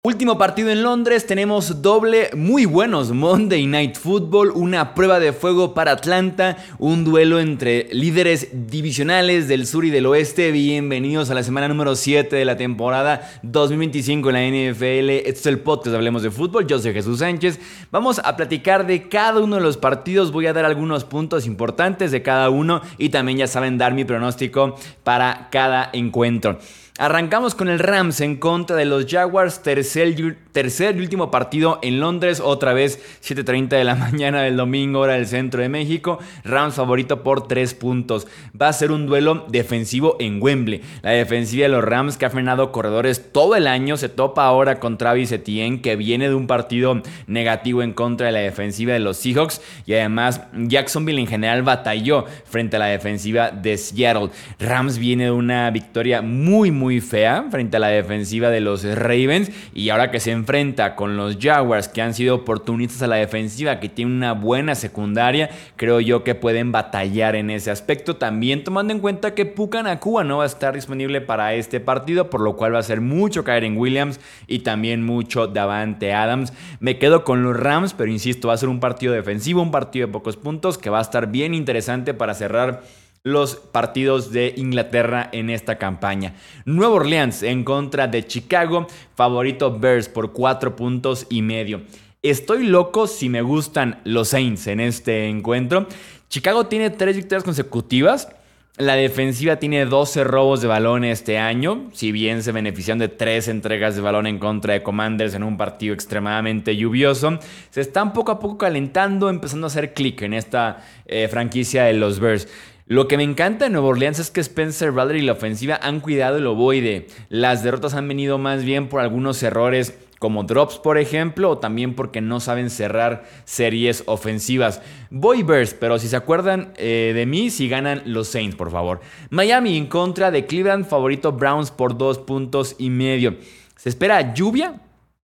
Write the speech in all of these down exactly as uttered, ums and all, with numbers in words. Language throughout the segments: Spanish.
Último partido en Londres, tenemos doble muy buenos Monday Night Football, una prueba de fuego para Atlanta, un duelo entre líderes divisionales del sur y del oeste. Bienvenidos a la semana número siete de la temporada dos mil veinticinco en la N F L. Este es el podcast Hablemos de Fútbol, yo soy Jesús Sánchez. Vamos a platicar de cada uno de los partidos, voy a dar algunos puntos importantes de cada uno y también ya saben dar mi pronóstico para cada encuentro. Arrancamos con el Rams en contra de los Jaguars, tercer, tercer y último partido en Londres, otra vez siete treinta de la mañana del domingo, hora del centro de México. Rams favorito por tres puntos. Va a ser un duelo defensivo en Wembley. La defensiva de los Rams, que ha frenado corredores todo el año, se topa ahora con Travis Etienne, que viene de un partido negativo en contra de la defensiva de los Seahawks, y además Jacksonville en general batalló frente a la defensiva de Seattle. Rams viene de una victoria muy muy muy fea frente a la defensiva de los Ravens, y ahora que se enfrenta con los Jaguars, que han sido oportunistas a la defensiva, que tienen una buena secundaria, creo yo que pueden batallar en ese aspecto, también tomando en cuenta que Puka Nacua no va a estar disponible para este partido, por lo cual va a ser mucho caer en Williams y también mucho Davante Adams. Me quedo con los Rams, pero insisto, va a ser un partido defensivo, un partido de pocos puntos que va a estar bien interesante para cerrar los partidos de Inglaterra en esta campaña. Nueva Orleans en contra de Chicago, favorito Bears por cuatro puntos y medio. Estoy loco si me gustan los Saints en este encuentro. Chicago tiene tres victorias consecutivas. La defensiva tiene doce robos de balón este año, si bien se benefician de tres entregas de balón en contra de Commanders en un partido extremadamente lluvioso. Se están poco a poco calentando, empezando a hacer clic en esta eh, franquicia de los Bears. Lo que me encanta de Nueva Orleans es que Spencer Rattler y la ofensiva han cuidado el ovoide. Las derrotas han venido más bien por algunos errores como drops, por ejemplo, o también porque no saben cerrar series ofensivas. Voy Bears, pero si se acuerdan eh, de mí, si ganan los Saints, por favor. Miami en contra de Cleveland, favorito Browns por dos puntos y medio. Se espera lluvia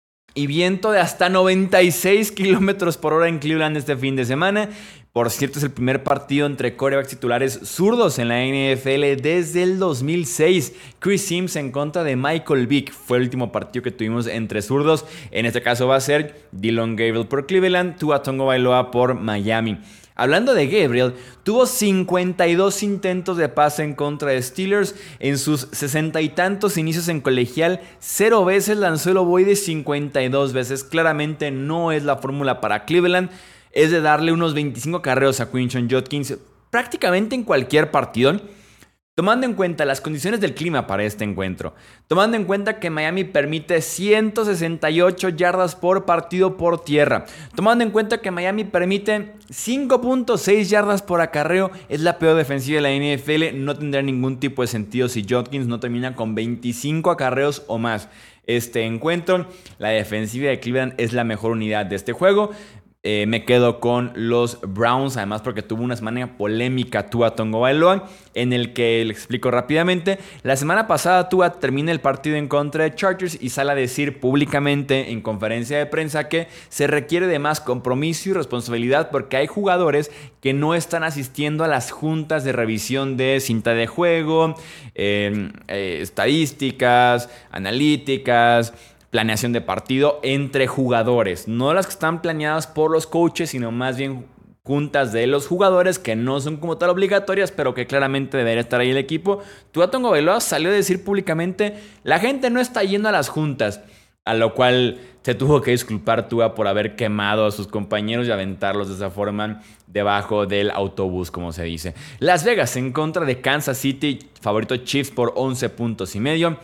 y viento de hasta noventa y seis kilómetros por hora en Cleveland este fin de semana. Por cierto, es el primer partido entre quarterbacks titulares zurdos en la N F L desde el dos mil seis. Chris Sims en contra de Michael Vick. Fue el último partido que tuvimos entre zurdos. En este caso va a ser Dillon Gabriel por Cleveland, Tua Tagovailoa por Miami. Hablando de Gabriel, tuvo cincuenta y dos intentos de pase en contra de Steelers. En sus sesenta y tantos inicios en colegial, cero veces lanzó el ovoide, cincuenta y dos veces. Claramente no es la fórmula para Cleveland. Es de darle unos veinticinco acarreos a Quinshon Judkins prácticamente en cualquier partido, tomando en cuenta las condiciones del clima para este encuentro, tomando en cuenta que Miami permite ciento sesenta y ocho yardas por partido por tierra, tomando en cuenta que Miami permite cinco punto seis yardas por acarreo. Es la peor defensiva de la N F L. No tendrá ningún tipo de sentido si Judkins no termina con veinticinco acarreos o más este encuentro. La defensiva de Cleveland es la mejor unidad de este juego. Eh, me quedo con los Browns, además porque tuvo una semana polémica Tua Tagovailoa, en el que, le explico rápidamente, la semana pasada Tua termina el partido en contra de Chargers y sale a decir públicamente en conferencia de prensa que se requiere de más compromiso y responsabilidad porque hay jugadores que no están asistiendo a las juntas de revisión de cinta de juego, eh, eh, estadísticas, analíticas, planeación de partido entre jugadores, no las que están planeadas por los coaches, sino más bien juntas de los jugadores que no son como tal obligatorias, pero que claramente debería estar ahí el equipo. Tua Tagovailoa salió a decir públicamente: la gente no está yendo a las juntas, a lo cual se tuvo que disculpar Tua por haber quemado a sus compañeros y aventarlos de esa forma debajo del autobús, como se dice. Las Vegas en contra de Kansas City, favorito Chiefs por once puntos y medio.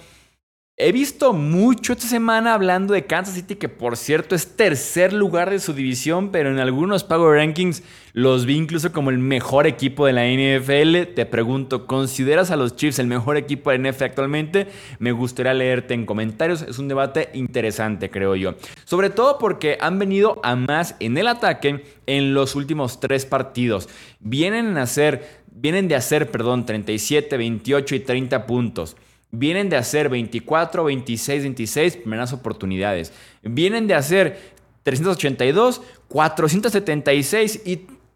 He visto mucho esta semana hablando de Kansas City, que por cierto es tercer lugar de su división, pero en algunos Power Rankings los vi incluso como el mejor equipo de la N F L. Te pregunto, ¿consideras a los Chiefs el mejor equipo de la N F L actualmente? Me gustaría leerte en comentarios. Es un debate interesante, creo yo. Sobre todo porque han venido a más en el ataque en los últimos tres partidos. Vienen a hacer, vienen de hacer, perdón, treinta y siete, veintiocho y treinta puntos. Vienen de hacer veinticuatro, veintiséis, veintiséis primeras oportunidades. Vienen de hacer trescientos ochenta y dos, cuatrocientos setenta y seis y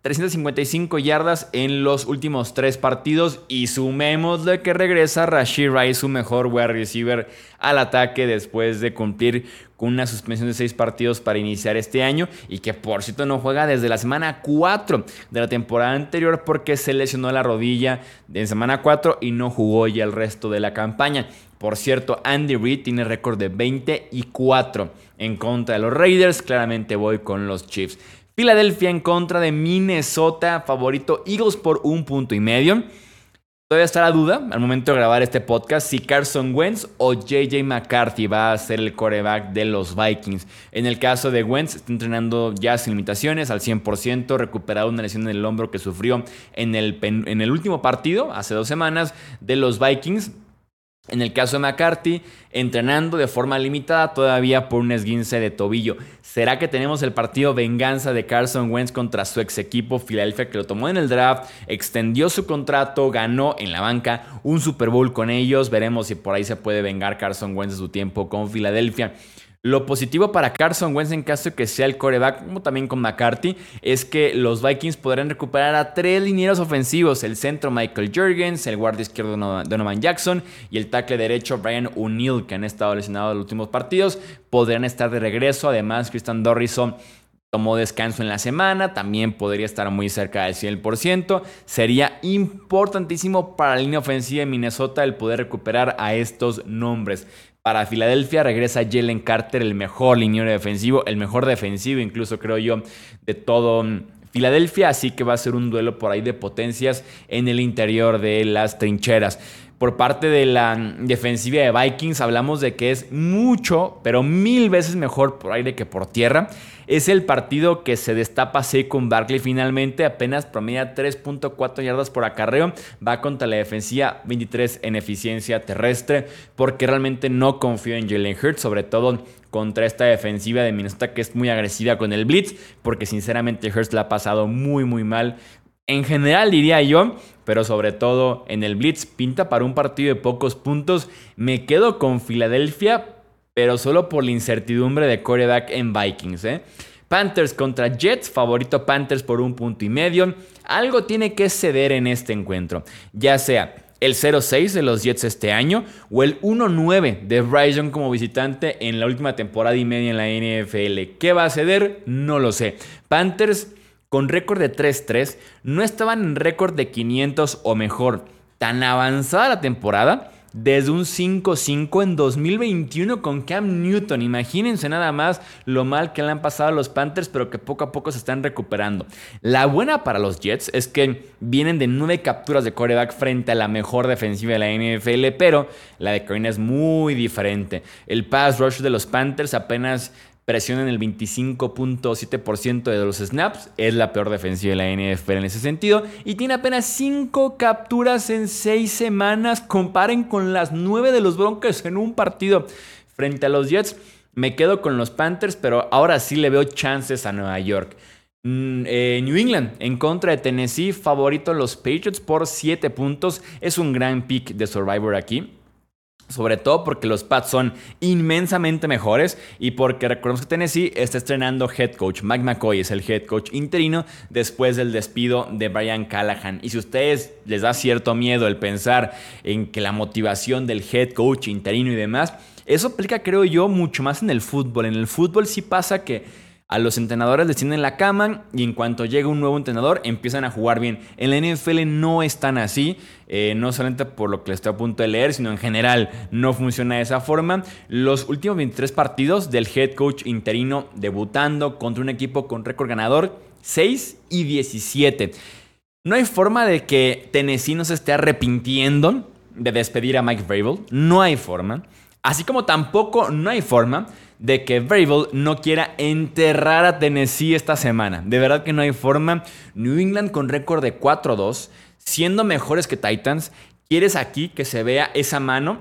trescientas cincuenta y cinco yardas en los últimos tres partidos y sumémosle que regresa Rashee Rice, su mejor wide receiver al ataque después de cumplir con una suspensión de seis partidos para iniciar este año y que por cierto no juega desde la semana cuatro de la temporada anterior porque se lesionó la rodilla en semana cuatro y no jugó ya el resto de la campaña. Por cierto, Andy Reid tiene récord de veinte y cuatro en contra de los Raiders. Claramente voy con los Chiefs. Filadelfia en contra de Minnesota, favorito Eagles por un punto y medio. Todavía está la duda al momento de grabar este podcast si Carson Wentz o J J McCarthy va a ser el quarterback de los Vikings. En el caso de Wentz, está entrenando ya sin limitaciones al cien por ciento, recuperado una lesión en el hombro que sufrió en el, en el último partido, hace dos semanas, de los Vikings. En el caso de McCarthy, entrenando de forma limitada todavía por un esguince de tobillo. ¿Será que tenemos el partido venganza de Carson Wentz contra su ex equipo Filadelfia, que lo tomó en el draft, extendió su contrato, ganó en la banca un Super Bowl con ellos? Veremos si por ahí se puede vengar Carson Wentz de su tiempo con Filadelfia. Lo positivo para Carson Wentz en caso de que sea el quarterback, como también con McCarthy, es que los Vikings podrán recuperar a tres linieros ofensivos: el centro Michael Jurgens, el guardia izquierdo Donovan Jackson y el tackle derecho Brian O'Neill, que han estado lesionados en los últimos partidos. Podrán estar de regreso. Además, Christian Dorrison tomó descanso en la semana, también podría estar muy cerca del cien por ciento. Sería importantísimo para la línea ofensiva de Minnesota el poder recuperar a estos nombres. Para Filadelfia regresa Jalen Carter, el mejor liniero defensivo, el mejor defensivo incluso creo yo de todo Filadelfia, así que va a ser un duelo por ahí de potencias en el interior de las trincheras. Por parte de la defensiva de Vikings hablamos de que es mucho, pero mil veces mejor por aire que por tierra. Es el partido que se destapa Saquon Barkley finalmente, apenas promedia tres punto cuatro yardas por acarreo. Va contra la defensiva veintitrés en eficiencia terrestre, porque realmente no confío en Jalen Hurts, sobre todo contra esta defensiva de Minnesota que es muy agresiva con el blitz, porque sinceramente Hurts la ha pasado muy muy mal. En general diría yo, pero sobre todo en el blitz, pinta para un partido de pocos puntos. Me quedo con Filadelfia, pero solo por la incertidumbre de quarterback en Vikings, ¿eh? Panthers contra Jets, favorito Panthers por un punto y medio. Algo tiene que ceder en este encuentro, ya sea el cero seis de los Jets este año o el uno nueve de Bryce Young como visitante en la última temporada y media en la N F L. ¿Qué va a ceder? No lo sé. Panthers, con récord de tres tres, no estaban en récord de quinientos o mejor. Tan avanzada la temporada, desde un cinco cinco en dos mil veintiuno con Cam Newton. Imagínense nada más lo mal que le han pasado a los Panthers, pero que poco a poco se están recuperando. La buena para los Jets es que vienen de nueve capturas de quarterback frente a la mejor defensiva de la N F L, pero la de Carolina es muy diferente. El pass rush de los Panthers apenas presiona en el veinticinco punto siete por ciento de los snaps. Es la peor defensiva de la N F L en ese sentido. Y tiene apenas cinco capturas en seis semanas. Comparen con las nueve de los Broncos en un partido frente a los Jets. Me quedo con los Panthers, pero ahora sí le veo chances a Nueva York. Mm, eh, New England en contra de Tennessee. Favorito los Patriots por siete puntos. Es un gran pick de Survivor aquí. Sobre todo porque los Pats son inmensamente mejores y porque recordemos que Tennessee está estrenando head coach. Mike McCoy es el head coach interino después del despido de Brian Callahan. Y si a ustedes les da cierto miedo el pensar en que la motivación del head coach interino y demás, eso aplica, creo yo, mucho más en el fútbol. En el fútbol sí pasa que a los entrenadores les tienden la cama y en cuanto llega un nuevo entrenador empiezan a jugar bien. En la N F L no es tan así, eh, no solamente por lo que les estoy a punto de leer, sino en general no funciona de esa forma. Los últimos veintitrés partidos del head coach interino debutando contra un equipo con récord ganador, seis y diecisiete. No hay forma de que Tennessee no se esté arrepintiendo de despedir a Mike Vrabel, no hay forma. Así como tampoco no hay forma de que Vrabel no quiera enterrar a Tennessee esta semana. De verdad que no hay forma. New England con récord de cuatro dos, siendo mejores que Titans. ¿Quieres aquí que se vea esa mano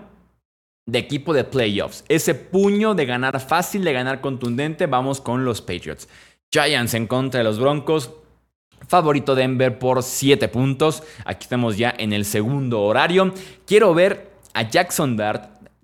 de equipo de playoffs? Ese puño de ganar fácil, de ganar contundente. Vamos con los Patriots. Giants en contra de los Broncos. Favorito Denver por siete puntos. Aquí estamos ya en el segundo horario. Quiero ver a Jackson Dart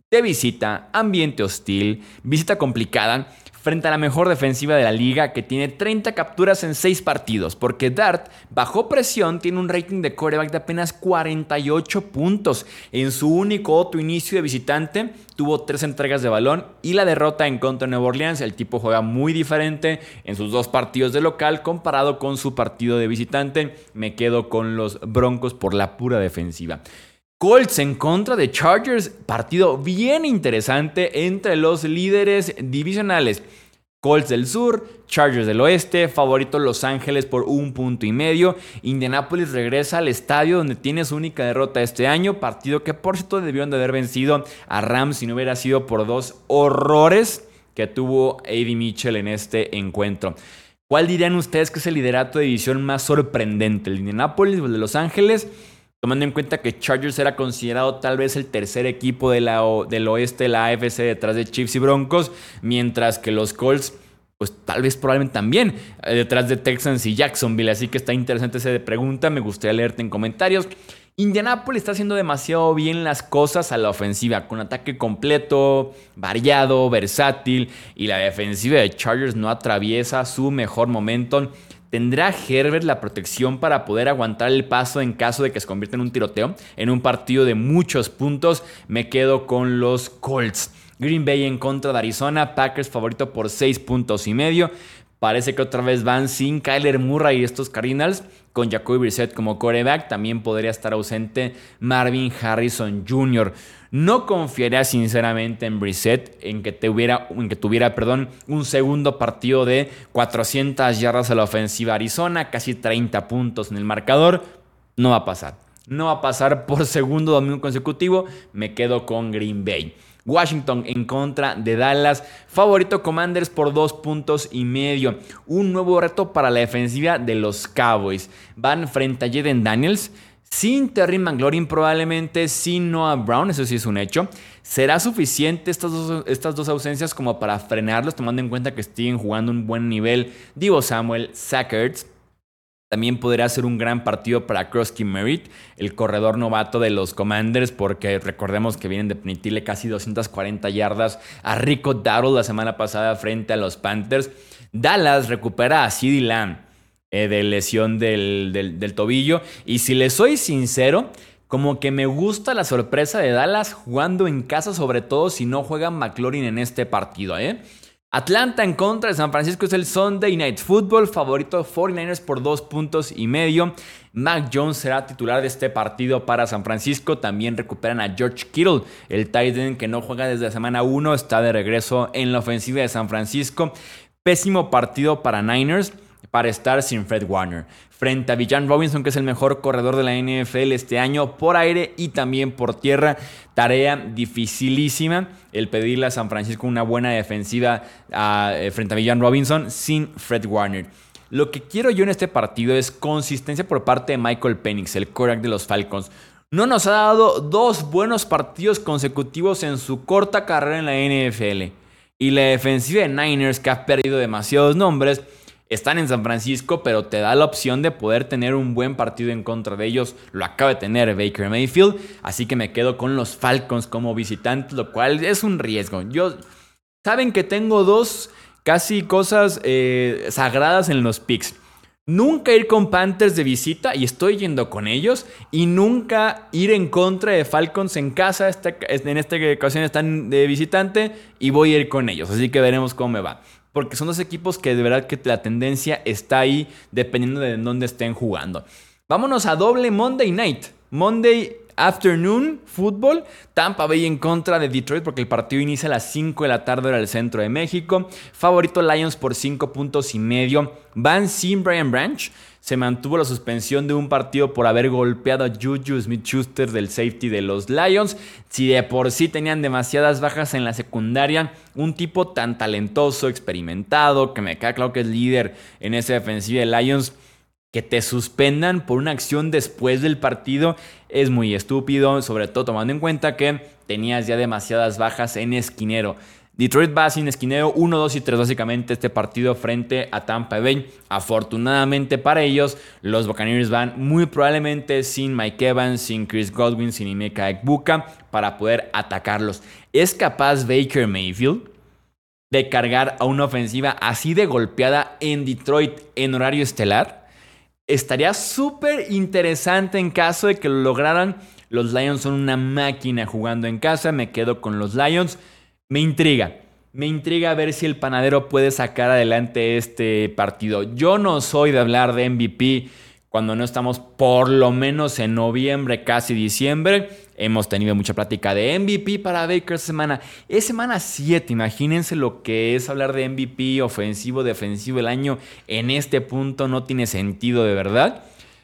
de visita, ambiente hostil, visita complicada, frente a la mejor defensiva de la liga que tiene treinta capturas en seis partidos, porque Dart, bajo presión, tiene un rating de quarterback de apenas cuarenta y ocho puntos. En su único otro inicio de visitante, tuvo tres entregas de balón y la derrota en contra de Nueva Orleans. El tipo juega muy diferente en sus dos partidos de local comparado con su partido de visitante. Me quedo con los Broncos por la pura defensiva. Colts en contra de Chargers, partido bien interesante entre los líderes divisionales. Colts del sur, Chargers del oeste, favorito Los Ángeles por un punto y medio. Indianapolis regresa al estadio donde tiene su única derrota este año, partido que por cierto debieron de haber vencido a Rams si no hubiera sido por dos horrores que tuvo A D Mitchell en este encuentro. ¿Cuál dirían ustedes que es el liderato de división más sorprendente? ¿El de Indianapolis o el de Los Ángeles? Tomando en cuenta que Chargers era considerado tal vez el tercer equipo de la o- del oeste de la A F C detrás de Chiefs y Broncos, mientras que los Colts, pues tal vez probablemente también eh, detrás de Texans y Jacksonville. Así que está interesante esa pregunta, me gustaría leerte en comentarios. Indianapolis está haciendo demasiado bien las cosas a la ofensiva, con ataque completo, variado, versátil, y la defensiva de Chargers no atraviesa su mejor momento. ¿Tendrá Herbert la protección para poder aguantar el paso en caso de que se convierta en un tiroteo? En un partido de muchos puntos, me quedo con los Colts. Green Bay en contra de Arizona, Packers favorito por seis puntos y medio. Parece que otra vez van sin Kyler Murray y estos Cardinals, con Jacoby Brissett como quarterback. También podría estar ausente Marvin Harrison junior No confiaría sinceramente en Brissett, en que tuviera, en que tuviera perdón, un segundo partido de cuatrocientas yardas a la ofensiva Arizona, casi treinta puntos en el marcador. No va a pasar. No va a pasar por segundo domingo consecutivo. Me quedo con Green Bay. Washington en contra de Dallas, favorito Commanders por dos puntos y medio. Un nuevo reto para la defensiva de los Cowboys. Van frente a Jaden Daniels, sin Terry McLaurin probablemente, sin Noah Brown, eso sí es un hecho. ¿Será suficiente estas dos, estas dos ausencias como para frenarlos, tomando en cuenta que siguen jugando un buen nivel Deebo Samuel, Zach Ertz? También podría ser un gran partido para Krusty Merritt, el corredor novato de los Commanders, porque recordemos que vienen de permitirle casi doscientas cuarenta yardas a Rico Dowdle la semana pasada frente a los Panthers. Dallas recupera a CeeDee Lamb eh, de lesión del, del, del tobillo. Y si les soy sincero, como que me gusta la sorpresa de Dallas jugando en casa, sobre todo si no juega McLaurin en este partido, ¿eh? Atlanta en contra de San Francisco es el Sunday Night Football, favorito cuarenta y nueve ers por dos puntos y medio. Mac Jones será titular de este partido para San Francisco. También recuperan a George Kittle, el tight end que no juega desde la semana uno, está de regreso en la ofensiva de San Francisco. Pésimo partido para Niners para estar sin Fred Warner. Frente a Bijan Robinson, que es el mejor corredor de la N F L este año por aire y también por tierra. Tarea dificilísima el pedirle a San Francisco una buena defensiva uh, frente a Bijan Robinson sin Fred Warner. Lo que quiero yo en este partido es consistencia por parte de Michael Penix, el quarterback de los Falcons. No nos ha dado dos buenos partidos consecutivos en su corta carrera en la N F L. Y la defensiva de Niners, que ha perdido demasiados nombres, están en San Francisco, pero te da la opción de poder tener un buen partido en contra de ellos. Lo acaba de tener Baker Mayfield, así que me quedo con los Falcons como visitantes, lo cual es un riesgo. Yo, saben que tengo dos casi cosas eh, sagradas en los picks. Nunca ir con Panthers de visita, y estoy yendo con ellos. Y nunca ir en contra de Falcons en casa. Esta, en esta ocasión están de visitante y voy a ir con ellos. Así que veremos cómo me va. Porque son dos equipos que de verdad que la tendencia está ahí dependiendo de dónde estén jugando. Vámonos a doble Monday Night. Monday Afternoon Football. Tampa Bay en contra de Detroit porque el partido inicia a las cinco de la tarde hora del centro de México. Favorito Lions por cinco puntos y medio. Van sin Brian Branch. Se mantuvo la suspensión de un partido por haber golpeado a Juju Smith-Schuster del safety de los Lions. Si de por sí tenían demasiadas bajas en la secundaria, un tipo tan talentoso, experimentado, que me queda claro que es líder en esa defensiva de Lions, que te suspendan por una acción después del partido es muy estúpido, sobre todo tomando en cuenta que tenías ya demasiadas bajas en esquinero. Detroit va sin esquinero uno, dos y tres básicamente este partido frente a Tampa Bay. Afortunadamente para ellos, los Buccaneers van muy probablemente sin Mike Evans, sin Chris Godwin, sin Emeka Egbuka para poder atacarlos. ¿Es capaz Baker Mayfield de cargar a una ofensiva así de golpeada en Detroit en horario estelar? Estaría súper interesante en caso de que lo lograran. Los Lions son una máquina jugando en casa. Me quedo con los Lions. Me intriga. Me intriga ver si el panadero puede sacar adelante este partido. Yo no soy de hablar de M V P cuando no estamos por lo menos en noviembre, casi diciembre. Hemos tenido mucha plática de M V P para Baker esta semana. Es semana siete. Imagínense lo que es hablar de M V P ofensivo, defensivo del año. En este punto no tiene sentido de verdad.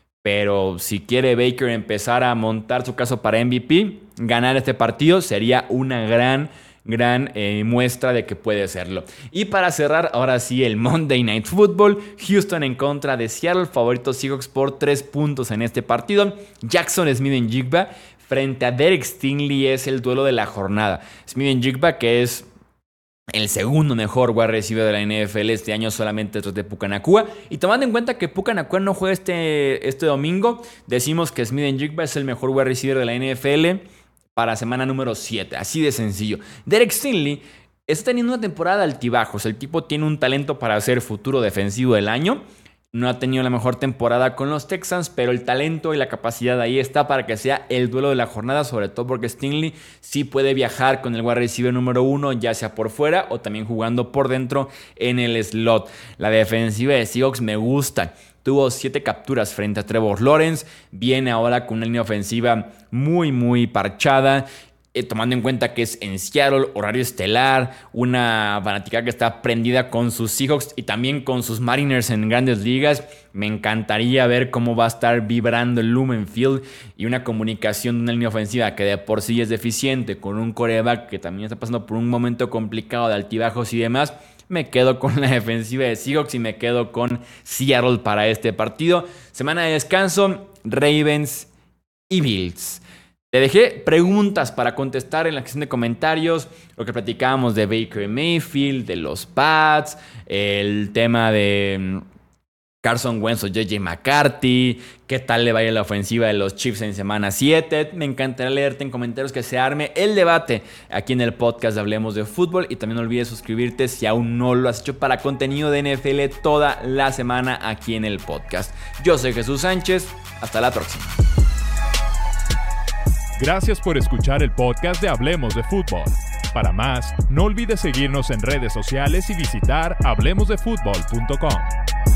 Pero si quiere Baker empezar a montar su caso para M V P, ganar este partido sería una gran, gran eh, muestra de que puede serlo. Y para cerrar, ahora sí, el Monday Night Football. Houston en contra de Seattle. Favorito Seahawks por tres puntos en este partido. Jackson Smith-Njigba frente a Derek Stingley es el duelo de la jornada. Smith-Njigba, que es el segundo mejor wide receiver de la N F L este año, solamente detrás de Puka Nacua. Y tomando en cuenta que Puka Nacua no juega este, este domingo, decimos que Smith-Njigba es el mejor wide receiver de la N F L para semana número siete. Así de sencillo. Derek Stingley está teniendo una temporada de altibajos. El tipo tiene un talento para ser futuro defensivo del año. No ha tenido la mejor temporada con los Texans, pero el talento y la capacidad ahí está para que sea el duelo de la jornada, sobre todo porque Stingley sí puede viajar con el wide receiver número uno, ya sea por fuera o también jugando por dentro en el slot. La defensiva de Seahawks me gusta. Tuvo siete capturas frente a Trevor Lawrence. Viene ahora con una línea ofensiva muy, muy parchada. Eh, tomando en cuenta que es en Seattle, horario estelar, una fanática que está prendida con sus Seahawks y también con sus Mariners en grandes ligas. Me encantaría ver cómo va a estar vibrando el Lumen Field y una comunicación de una línea ofensiva que de por sí es deficiente, con un quarterback que también está pasando por un momento complicado de altibajos y demás. Me quedo con la defensiva de Seahawks y me quedo con Seattle para este partido. Semana de descanso, Ravens y Bills. Te dejé preguntas para contestar en la sección de comentarios. Lo que platicábamos de Baker Mayfield, de los Pats, el tema de Carson Wentz o J J McCarthy, qué tal le vaya la ofensiva de los Chiefs en semana siete. Me encantaría leerte en comentarios, que se arme el debate aquí en el podcast de Hablemos de Fútbol. Y también no olvides suscribirte si aún no lo has hecho para contenido de N F L toda la semana aquí en el podcast. Yo soy Jesús Sánchez. Hasta la próxima. Gracias por escuchar el podcast de Hablemos de Fútbol. Para más, no olvides seguirnos en redes sociales y visitar hablemos de fútbol punto com.